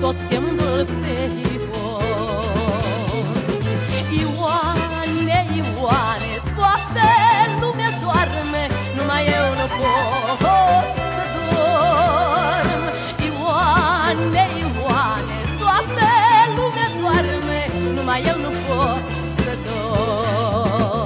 tot chemându-l pe Ivon. Ioane, Ioane, toată lumea doarme, numai eu nu pot să dorm. Ioane, Ioane, toată lumea doarme, numai eu nu pot să dorm.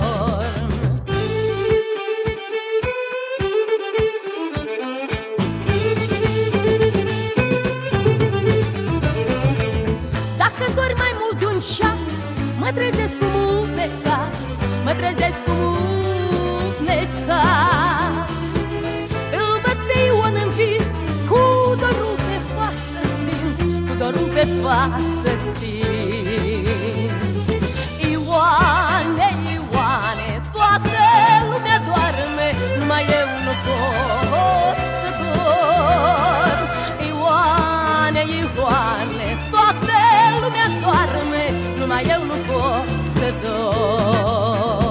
Dacă dorm mai mult de un ceas, mă trezesc cu mult necaz, mă trezesc cu mult necaz. Îl văd pe Ion în vis, cu dorul pe față stins, cu dorul pe față stins. Ioane, Ioane, toată lumea doarme, numai eu nu pot să dorm. Ioane, Ioane, toată lumea doarme, numai eu nu pot să dorm.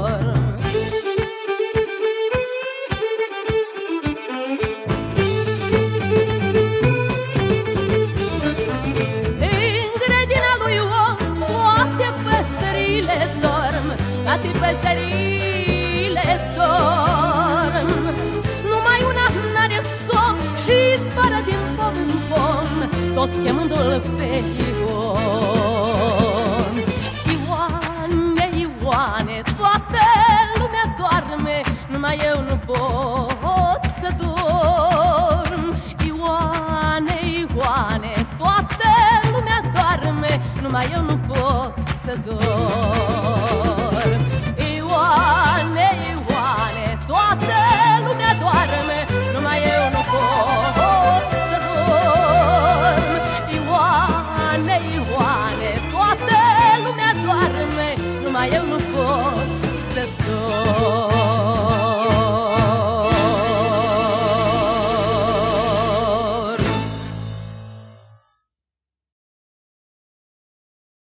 În grădina lui Ion toate păsările dorm, toate păsările dorm. Numai una n-are somn și zboară din pom în pom, tot chemându-l pe Ivon. Ioane, Ioane, toată lumea doarme, numai eu nu pot să dorm. Ioane, Ioane, toată lumea doarme, numai eu nu pot să dorm. Ioane, Ioane, toată lumea doarme, numai eu nu pot să dorm. Ioane, Ioane, toată lumea doarme, numai eu nu pot